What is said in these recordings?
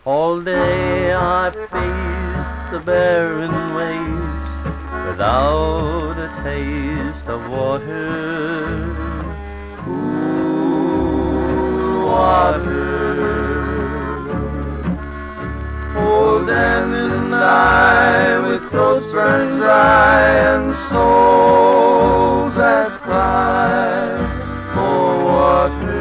All day I faced the barren waves without a taste of water, cool water. Old Dan and I, with throats burned dry and souls that cry for water.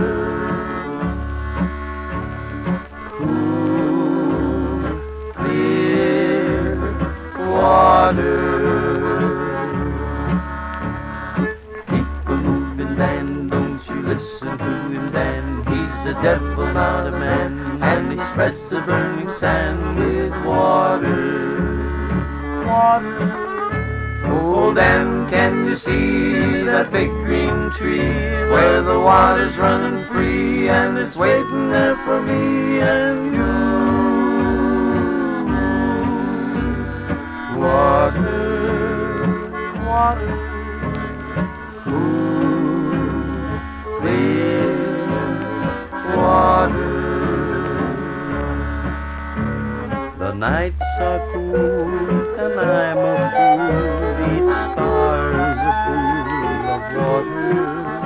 Keep a-moving, Dan, don't you listen to him, Dan. He's a devil, not a man, and he spreads the burning sand with water. Water. Oh, Dan, can you see that big green tree where the water's running free and it's waiting there for me and you? Water, water, cool, clear water. The nights are cool and I'm a fool. Each star's a pool of water,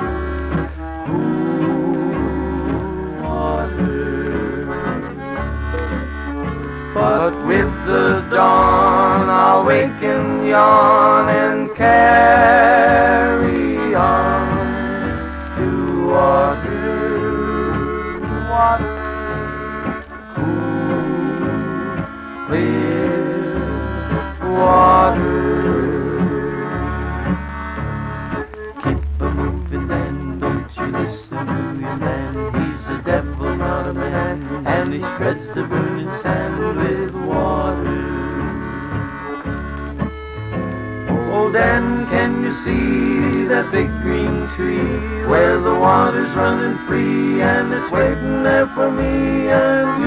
cool water. But with the dawn I'll wake and yawn and carry on to water, water, cool, clear water. Keep a-moving, Dan, don't you listen to him, Dan. He's a devil, not a man, and he spreads the burning sand with water. Oh, Dan, can you see that big green tree where the water's running free and it's waiting there for me and